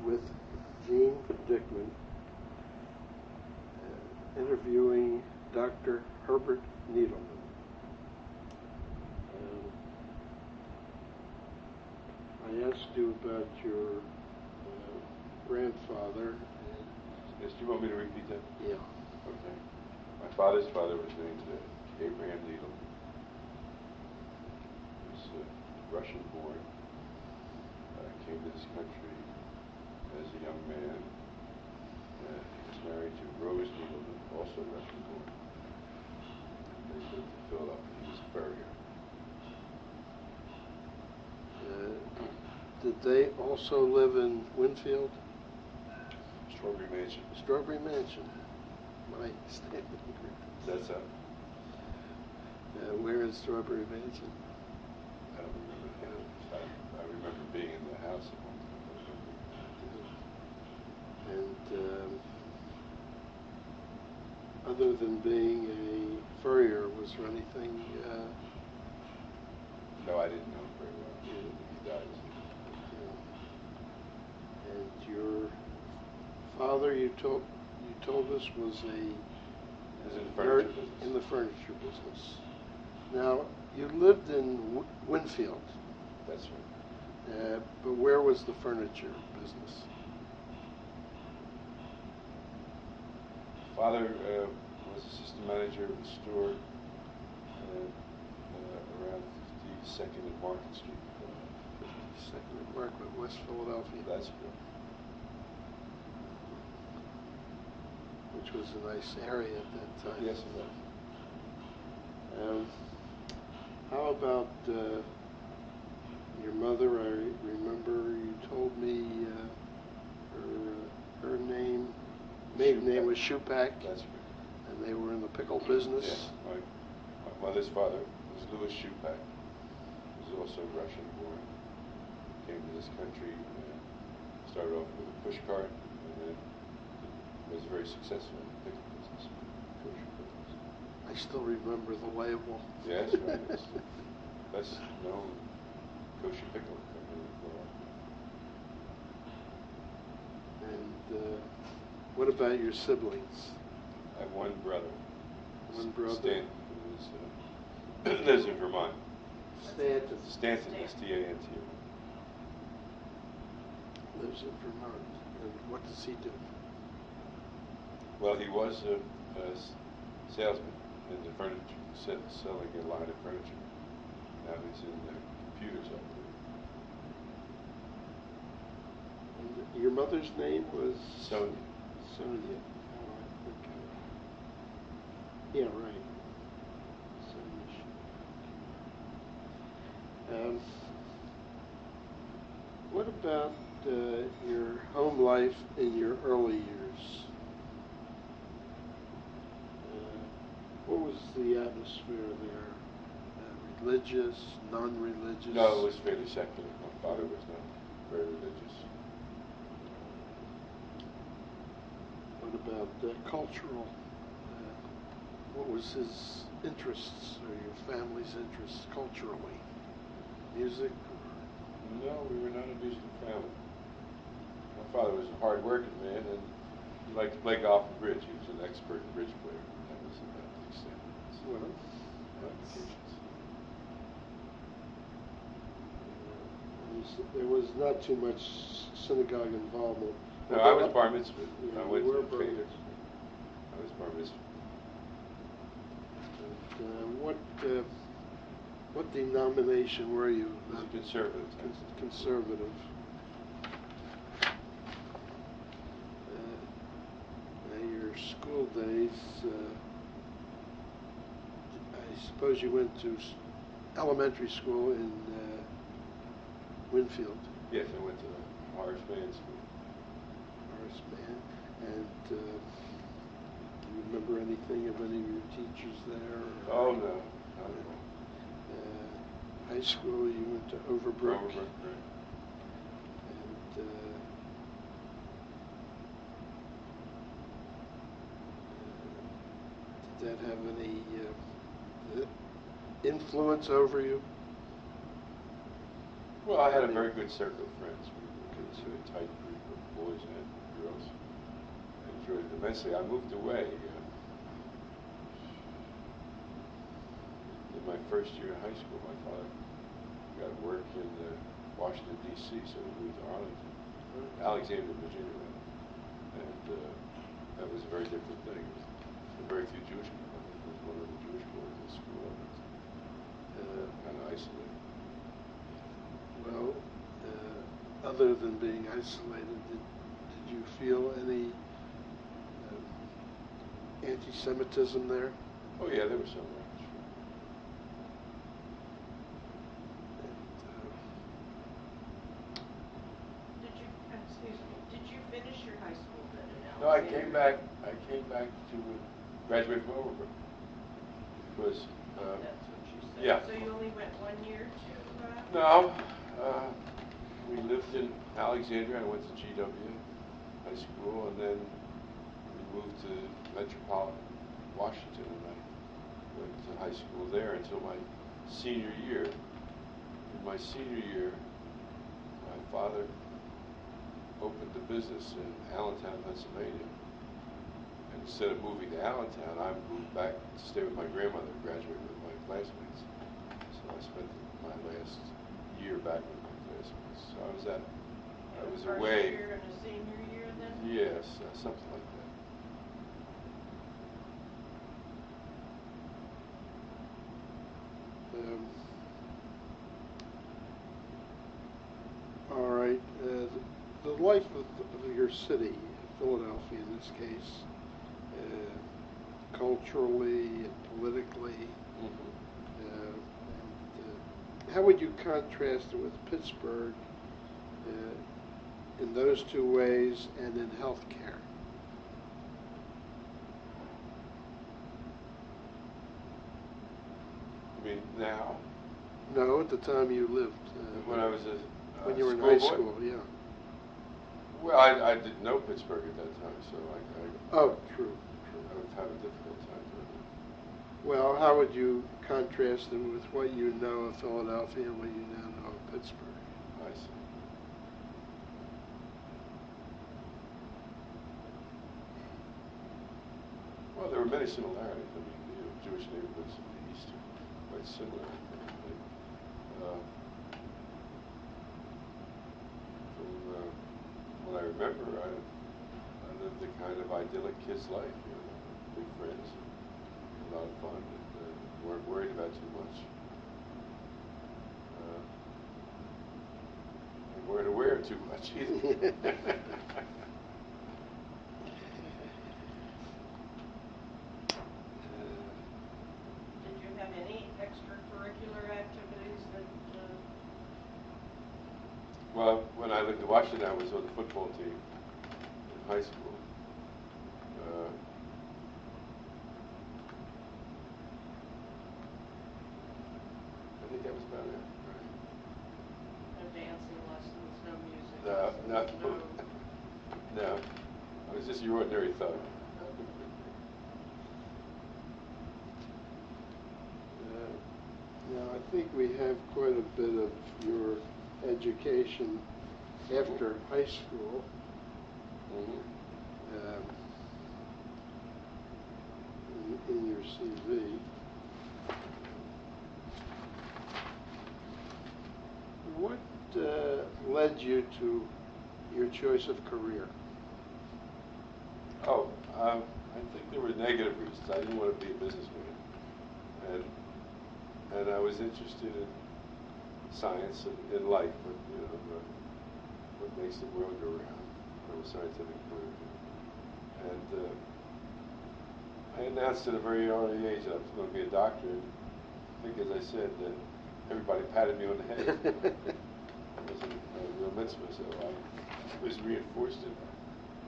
with Gene Dickman, interviewing Dr. Herbert Needleman. I asked you about your grandfather. Yes, do you want me to repeat that? Yeah. Okay. My father's father was named Abraham Needleman. He was Russian-born. Came to this country as a young man. He was married to Rose Needleman, also Russian-born. They lived in Philadelphia. He was a furrier. Did they also live in Winfield? Strawberry Mansion. Strawberry Mansion. My standing That's up. where is Strawberry Mansion? I don't remember the house. I remember being in the house at one time. And other than being a furrier, was there anything? No, I didn't know him very well. He died. And your father, you told us, was in the furniture business. Now, you lived in Winfield. That's right. But where was the furniture business? Father was assistant manager of the store around 52nd and Market Street. 52nd and Market, West Philadelphia. That's correct. Which was a nice area at that time. Yes, it was. How about your mother? I remember you told me her name, maiden name was Shupak. That's right. And they were in the pickle business. Yes, my mother's father was Louis Shupak. He was also Russian-born. Came to this country, started off with a push cart, and then was very successful in the pickle business, kosher pickles. I still remember the label. Yes, right. It's the best known kosher pickle company in Philadelphia. And what about your siblings? I have one brother. One brother? Stanton, who lives in Vermont. Stanton. Stanton, S-T-A-N-T. Lives in Vermont. And what does he do? Well, he was a salesman in the furniture, selling a line of furniture. Now he's in the computers up there. And your mother's name was? Sonia. Sonia. Oh, okay. Yeah, right. Sonia. What about your home life in your early years? What was the atmosphere there? Religious, non-religious? No, it was fairly secular. My father was not very religious. What about cultural? What was his interests or your family's interests culturally? Music? No, we were not a musical family. My father was a hard-working man, and he liked to play golf and bridge. He was an expert bridge player. That was about the extent of his applications. There was not too much synagogue involvement. No, I was bar mitzvah. Yeah, I went you were to bar Cheder. mitzvah. I was bar mitzvah. And, what denomination were you? He was a conservative. Conservative. Your school days, I suppose you went to elementary school in Winfield. Yes, I went to the Horace Mann School. Horace Mann. And do you remember anything of any of your teachers there? Oh, no, not at all. High school, you went to Overbrook. Overbrook, right. And did that have any influence over you? Well, I had a very good circle of friends. We were a tight group of boys and girls. I enjoyed it immensely. I moved away in my first year in high school. My father got work in Washington, D.C., so we moved to Arlington, Alexandria, Virginia, rather. And that was a very different thing. There were very few Jewish people. I think there was one other Jewish boy in the school. Kind of isolated. Well, other than being isolated, did you feel any anti-Semitism there? Oh yeah, there was some there. Sure. Did you finish your high school then in No, I Alexandria? came back to graduate from Overbrook. Because That's what you said. yeah. So you only went 1 year to? No, we lived in Alexandria. I went to GW High School, and then we moved to Metropolitan Washington, and I went to high school there until my senior year. In my senior year, my father opened a business in Allentown, Pennsylvania. And instead of moving to Allentown, I moved back to stay with my grandmother, graduate with my classmates. So I spent my last year back with my classmates. So I was away. First year and a senior year then? Yes, something like that. All right. The life of your city, Philadelphia in this case, culturally and politically, how would you contrast it with Pittsburgh in those two ways and in healthcare? You mean now? No, at the time you lived. When I was a when you were in schoolboy? high school, yeah. Well, I didn't know Pittsburgh at that time, so Oh, true. I would have a difficult time doing it. Well, how would you contrast it with what you know of Philadelphia and what you now know of Pittsburgh? I see. Well, there were many similarities. I mean, Jewish neighborhoods in the East are quite similar, I think. From what I remember, I lived a kind of idyllic kid's life, big friends, a lot of fun, and weren't worried about too much. And weren't aware of too much either. Did you have any extracurricular activities that? Well, when I lived in Washington, I was on the football team in high school. I think that was about it. No dancing lessons, no music No, lessons, no. No. I was just your ordinary thug. Now, I think we have quite a bit of your education after high school. In your CV. What led you to your choice of career? Oh, I think there were negative reasons. I didn't want to be a businessman, and I was interested in science and in life, but what makes the world go round from a scientific point of view. And I announced at a very early age that I was going to be a doctor. And I think, as I said, that everybody patted me on the head. It wasn't a real mitzvah, so I was reinforced in that.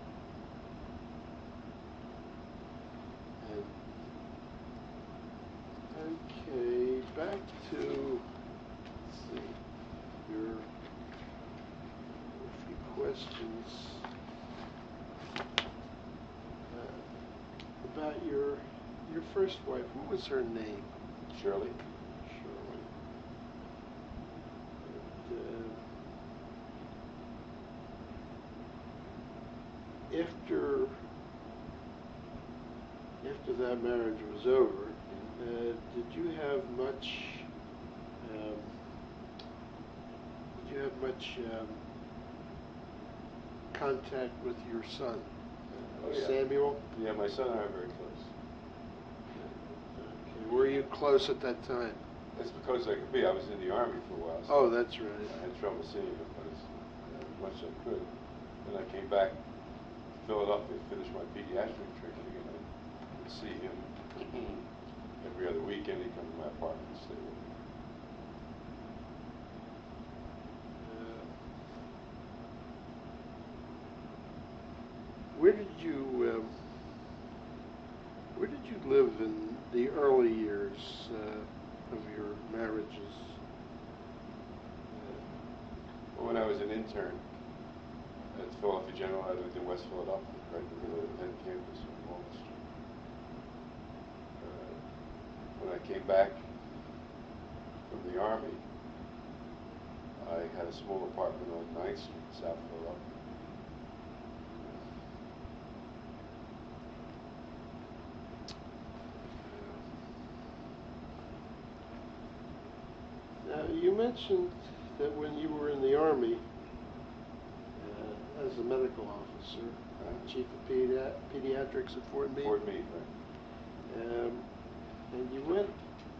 Okay, back to, let's see, a few questions about your first wife. What was her name? Shirley? Shirley. And, after that marriage was over, did you have much contact with your son, Oh, yeah. Samuel? Yeah, my son and I are very close. Okay. Were you close at that time? As close as I could be. I was in the Army for a while. So Oh, that's right. I had trouble seeing him, but as much as I could. Then I came back to Philadelphia to finish my pediatric training, and I would see him every other weekend. He'd come to my apartment and stay with me. Where did you live in the early years of your marriages? Well, when I was an intern at Philadelphia General, I lived in West Philadelphia, right in the middle of the Penn campus on Walnut Street. When I came back from the Army, I had a small apartment on 9th Street, South Philadelphia. Now, you mentioned that when you were in the Army, as a medical officer, chief of pediatrics at Fort Meade. Fort Meade, right. And you went,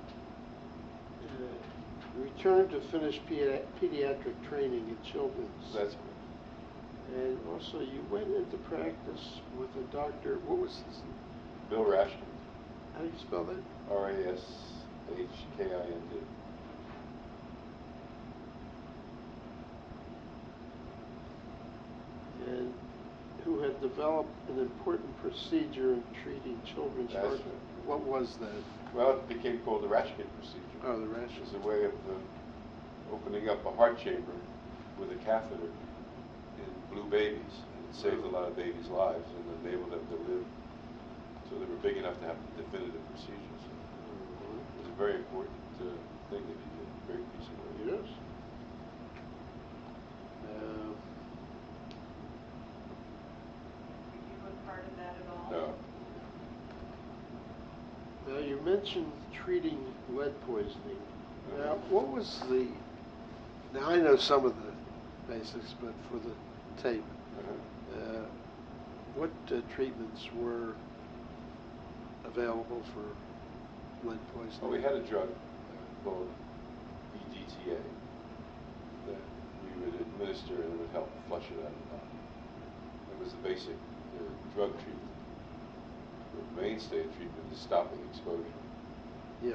returned to finish pediatric training in children's. That's correct. And also you went into practice with a doctor, what was his name? Bill Rashkind. How do you spell that? Rashkind. And who had developed an important procedure in treating children's That's heart. right. What was that? Well, it became called the Rashkind procedure. Oh, the Rashkind. It's a way of opening up a heart chamber with a catheter in blue babies. And it saved a lot of babies' lives and enabled them to live until they were big enough to have definitive procedures. It was a very important thing that he did. A great piece of work. Yes. You were part of that at all? No. Now, you mentioned treating lead poisoning. Now, what was now I know some of the basics, but for the tape, what treatments were available for lead poisoning? Well, we had a drug called EDTA that we would administer and it would help flush it out of the body. It was the basic drug treatment. The mainstay of treatment is stopping exposure. Yeah.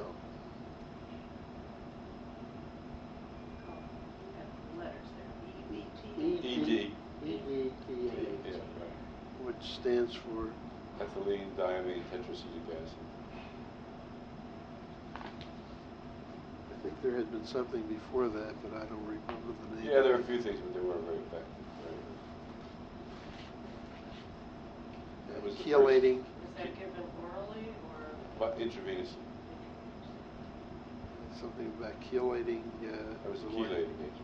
Letters there. EDTA. Yeah, right. Which stands for? Ethylene diamine tetracetic acid. I think there had been something before that, but I don't remember the name. Yeah, there are a few things, but they weren't very effective. Right? That was the chelating. Was that given orally or? But intravenously. Something about chelating. That was a chelating agent.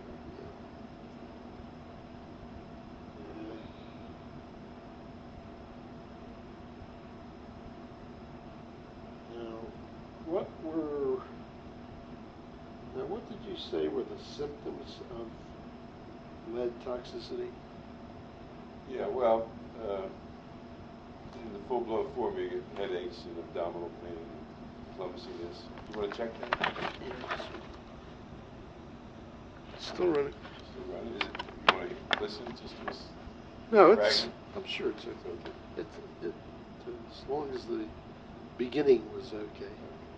What did you say were the symptoms of lead toxicity? Yeah, well, in the full-blown form, you get headaches and abdominal pain and clumsiness. You want to check that? Yes. Still running. Still running. Is it, you want to listen just to this? No, it's. fragment? I'm sure it's okay. Okay. As long as the beginning was okay.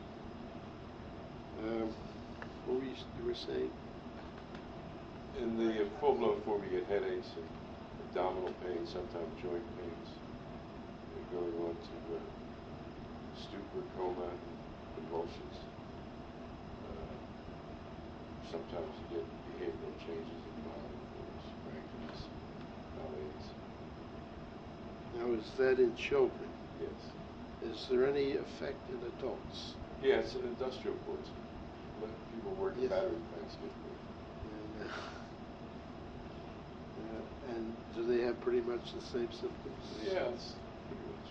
What were you were saying? In the full-blown form, you get headaches and abdominal pain, sometimes joint pains. You're going on to stupor, coma, convulsions. Sometimes you get behavioral changes in the body, crankiness, malaise. Now, is that in children? Yes. Is there any effect in adults? Yeah, it's an industrial poison. People work in battery plants get poison. And do they have pretty much much the same symptoms? Yeah, it's pretty much.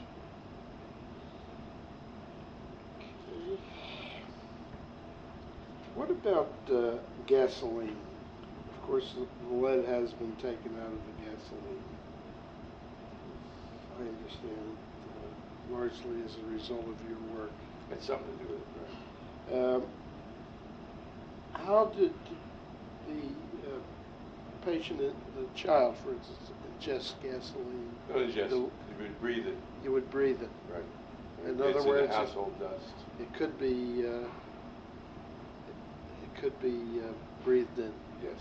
Okay. What about gasoline? Of course, the lead has been taken out of the gasoline. I understand, largely as a result of your work. It's something to do with it, right? How did the patient, the child, for instance, ingest gasoline? Oh, yes, you would breathe it. You would breathe it. Right. In It's other in words, the household dust. it could be breathed in. Yes.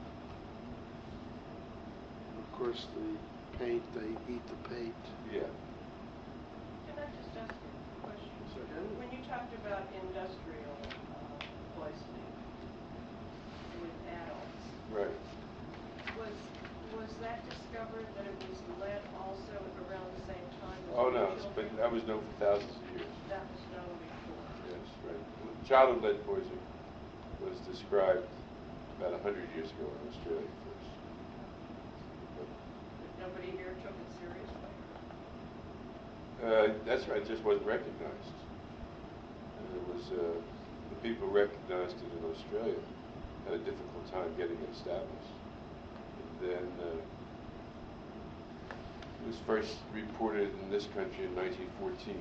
And of course, the paint, they eat the paint. Yeah. Can I just ask you a question? Sure. When you talked about industrial poisoning with adults, Right. was that discovered that it was lead also around the same time as Oh in no, it's children? been, that was known for thousands of years. That was known before. Yes, right. Childhood lead poisoning was described about 100 years ago in Australia first. But nobody here took it seriously. That's right, it just wasn't recognized. And it was, the people who recognized it in Australia had a difficult time getting it established. And then it was first reported in this country in 1914.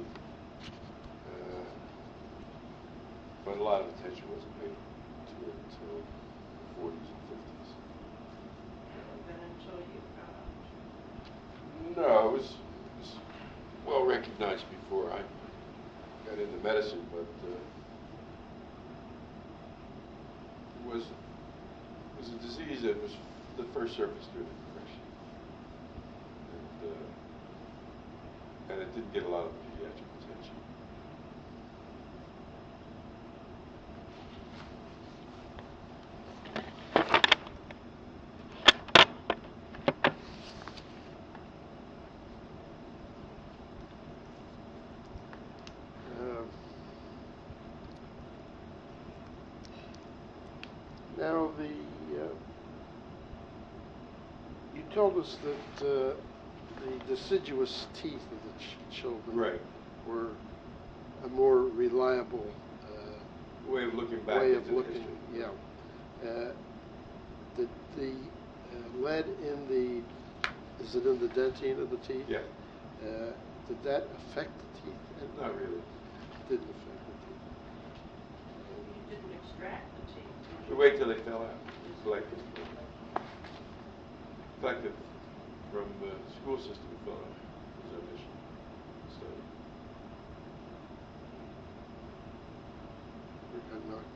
But a lot of attention wasn't paid to it until the 40s and 50s. Then until you got out. No, it was well recognized before I got into medicine, but it was a disease that was the first surfaced during the Depression, and it didn't get a lot of pediatric attention. Now, you told us that the deciduous teeth of the children were a more reliable Way of looking back way into of looking. history. Yeah. The lead in the, is it in the dentine of the teeth? Yeah. Did that affect the teeth? Not really. It didn't affect the teeth. You didn't extract the teeth, did We you? wait till they fell out. Collected from the school system in Philadelphia. Was our mission study. We got knocked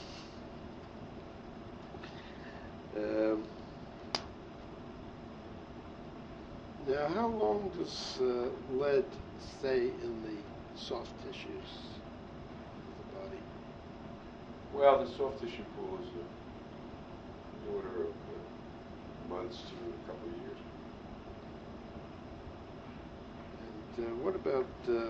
down. Now, how long does lead stay in the soft tissues of the body? Well, the soft tissue pool is the order of months to a couple of years. And what about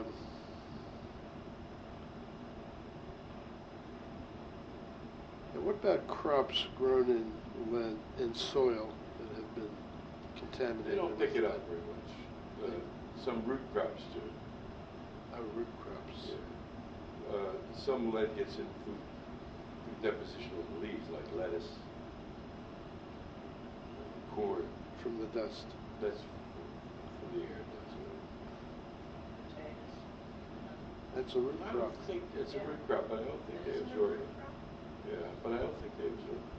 crops grown in lead in soil that have been contaminated? They don't pick it up very much. Some root crops do. Root crops. Yeah. Some lead gets in food deposition on the leaves, like lettuce, corn. From the dust. That's from the air. Potatoes. That's a root I crop. don't think it's a Yeah. root crop, but I don't think they Isn't it a absorb root it. crop? Yeah, but I don't think they absorb it.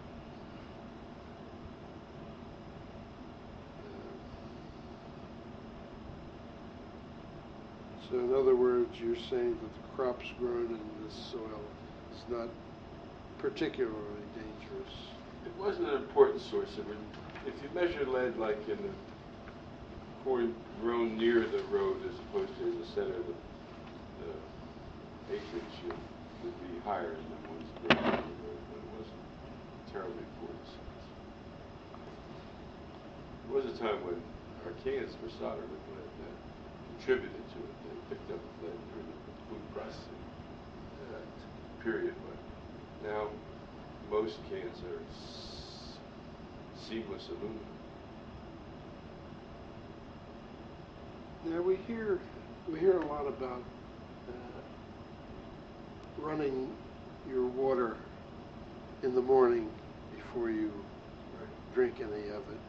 So in other words, you're saying that the crops grown in this soil is not particularly dangerous. It wasn't an important source of it. If you measure lead like in the corn grown near the road as opposed to in the center of the acreage, it would be higher than the ones grown near the road, but it wasn't terribly important. There was a time when our cans were soldered with lead that contributed to it. They picked up lead during the food processing period, but now most cans are seamless aluminum. Now we hear a lot about running your water in the morning before you drink any of it.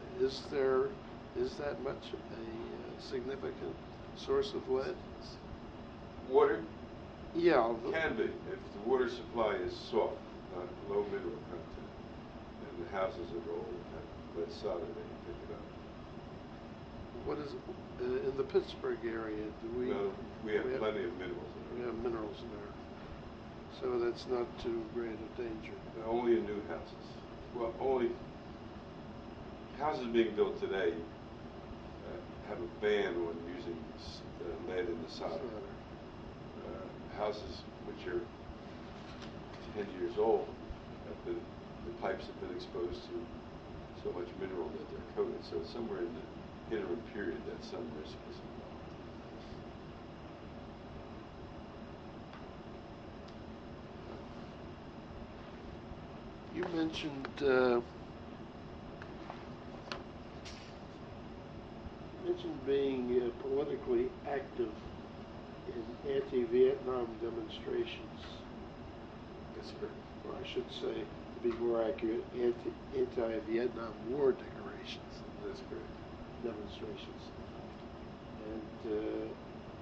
Is that much a significant source of lead? Water Yeah. can be if the water supply is soft, not low mineral content, and the houses are old and have lead solid, they can pick it up. What is in the Pittsburgh area? Do we? No, we have plenty of minerals We in have minerals in there, so that's not too great a danger. Only in new houses. Well, only houses being built today have a ban on using lead in the solder. Houses which are 10 years old, the pipes have been exposed to so much mineral that they're coated. So somewhere in the interim period, that some risk is involved. You mentioned being politically active in anti-Vietnam demonstrations. That's correct. Or I should say, to be more accurate, anti-Vietnam War decorations. That's correct. Demonstrations. And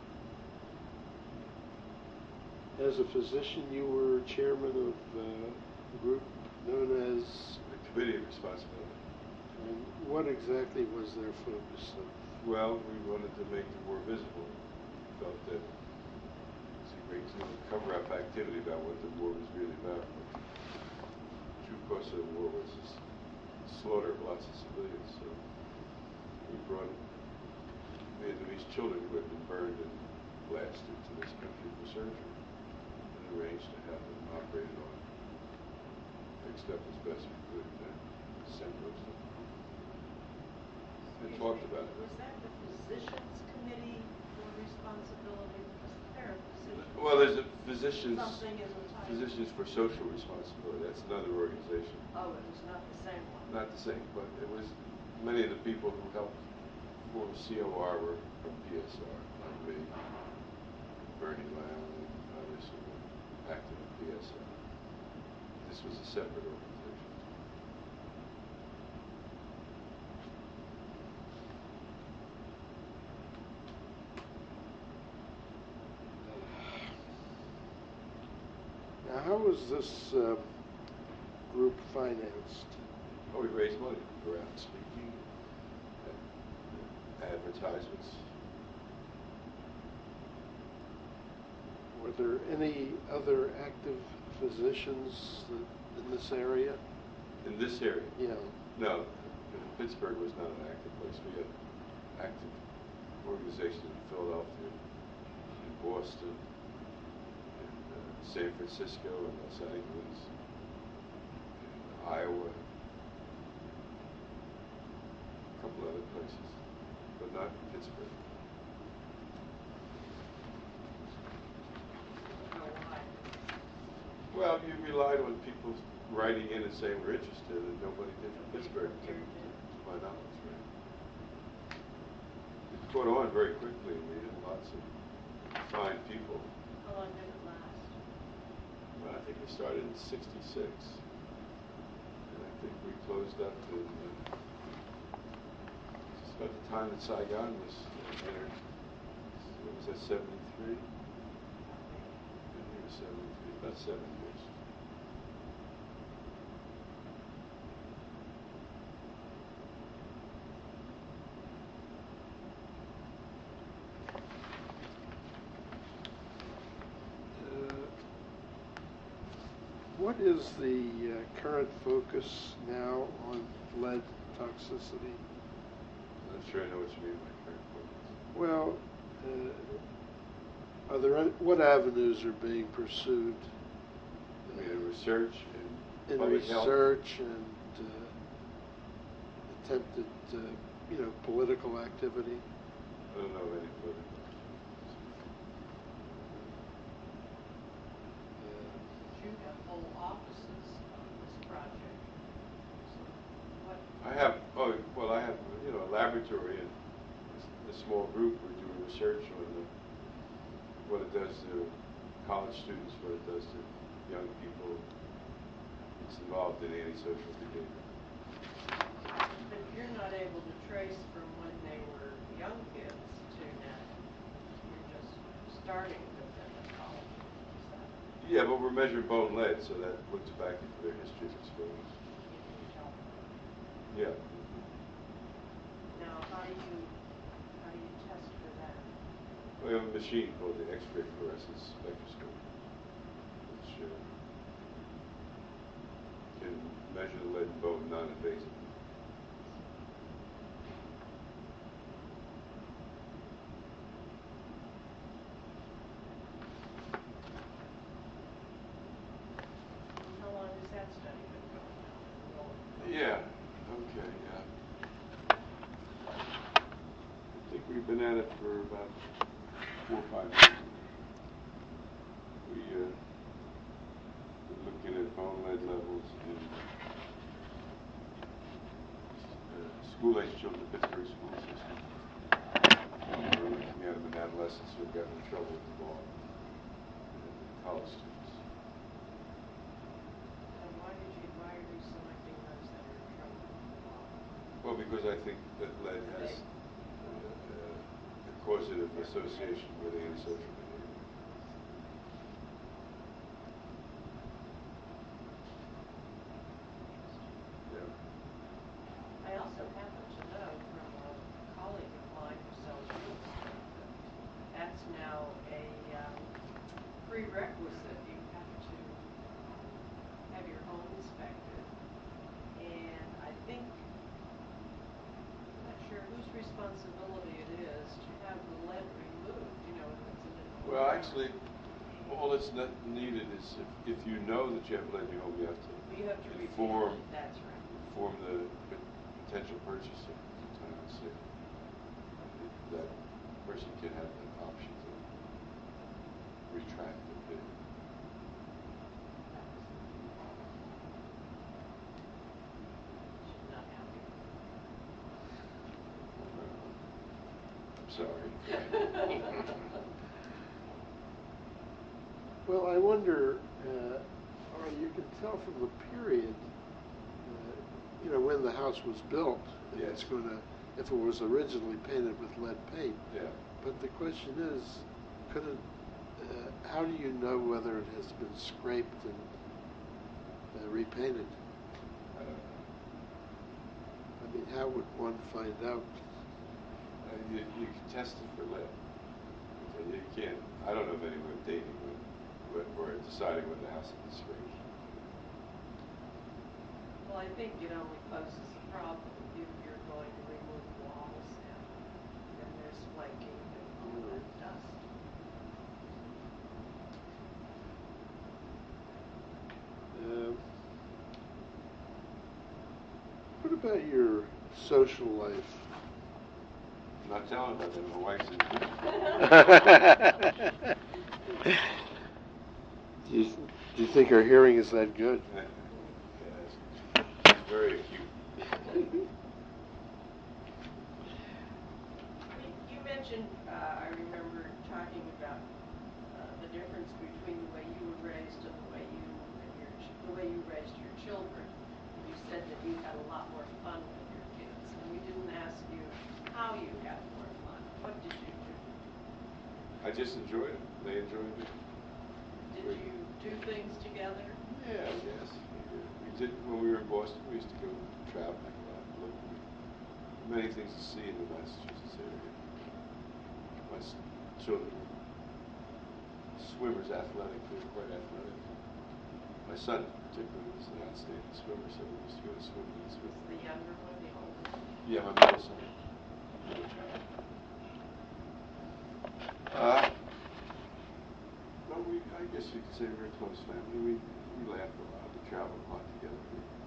as a physician, you were chairman of a group known as The Committee of Responsibility. And what exactly was their focus of? Well, we wanted to make the war visible. We felt that it's a great deal of cover-up activity about what the war was really about. The true cause of the war was the slaughter of lots of civilians. So we brought Vietnamese children who had been burned and blasted to this country for surgery and arranged to have them operated on, fixed up as best we could, and then sent those to them. And talked about it. Was that the Physicians Committee for Responsibility? Because they're a physician. Well, there's a physicians for social responsibility. That's another organization. Oh, it was not the same one. Not the same, but it was many of the people who helped form COR were from PSR, like me, Bernie Lau, and others who were active in PSR. This was a separate organization. Now, how was this group financed? Oh, we raised money. We were out speaking, advertisements. Were there any other active physicians in this area? In this area? Yeah. No. Pittsburgh was not an active place. We had active organizations in Philadelphia, in Boston, in San Francisco, and Los Angeles, in Iowa, a couple other places, but not Pittsburgh. I don't know why. Well, you relied on people writing in and saying we're interested, and nobody did from Pittsburgh, to my knowledge. Right? It caught on very quickly. We had lots of fine people. How long did it last? Well, I think we started in '66, and I think we closed up in just about the time that Saigon was entered. What was that, '73? I think it was '73, about 7 years. What is the current focus now on lead toxicity? I'm not sure I know what you mean by current focus. Well, what avenues are being pursued? I mean, in research, in public health. research and attempted, political activity. I don't know of any political. You have whole offices on this project. So what? I have, I have, a laboratory, and the small group, we're doing research on what it does to college students, what it does to young people. It's involved in antisocial behavior. But you're not able to trace from when they were young kids to now. You're just starting with them at college. Is that Yeah, but we're measuring bone lead, so that looks back into their history of exposure. you can tell? Yeah. Now, how do you test for that? We have a machine called the X-ray fluorescence spectroscope, which can measure the lead in bone non-invasively. How long has that study been going on? Yeah. Okay. Yeah. I think we've been at it for about 4 or 5 years. We're looking at bone lead levels in school-age children in the Pittsburgh school system. We're looking at them in adolescents who have gotten in trouble with the law, and college students. And why are you selecting those that are in trouble with the law? Well, because I think that lead has a causative association with antisocial behavior. Yeah. I also happen to know from a colleague of mine who sells real estate that that's now a prerequisite. You have to have your home inspected, and I think, I'm not sure whose responsibility it is to have the lead removed, if it's an Well, actually, all that's needed is if you know that you have lead in your home, you have to inform. That's right. inform the potential purchaser to time and say that person can have the option to retract the bid. She's not happy. I'm sorry. Well, I wonder, or you can tell from the period, when the house was built, if Yes. it's going to, if it was originally painted with lead paint. Yeah. But the question is, how do you know whether it has been scraped and repainted? I don't know. I mean, how would one find out? You can test it for lead. You can't. I don't know of any way of dating or deciding when the house has been scraped. Well, I think it only poses a problem if you're going to remove walls and there's flaking and all that dust. What about your social life? I'm not telling about that. My wife's in. Do you think her hearing is that good? Yes. It's very acute. You mentioned, I remember talking about the difference between the way you were raised and the way you raised your children. You said that you had a lot more fun with your kids, and we didn't ask you how you had more fun. What did you do? I just enjoyed it. They enjoyed me. Did you do things together? Yeah, yes. We did when we were in Boston. We used to go traveling a lot, looking at many things to see in the Massachusetts area. My children were swimmers, athletic. They were quite athletic. My son, particularly, was an outstanding swimmer, so we used to go to swim meets with him. The younger one, the older one? Yeah, my middle son. Middle child. But I guess you could say we're a close family. We laughed a lot. We traveled a lot together.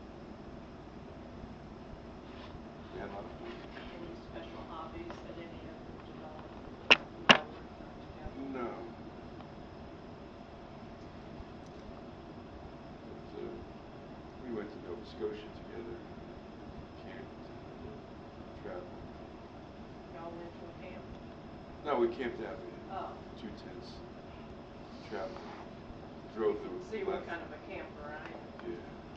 We had a lot of fun. Any special hobbies that any of them developed that you all worked on together? No. But, we went to Nova Scotia together, camped, traveled. Y'all went to a camp? No, we camped out there. Oh, 2 tents. Traveled. Drove through. so you were left. kind of a camper, right? Yeah.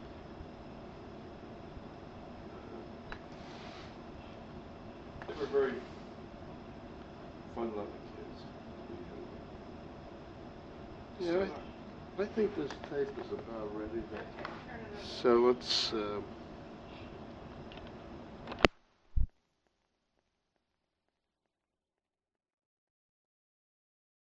They were very fun-loving kids. We had Yeah, I think this tape is about ready to. Okay, turn it over. So let's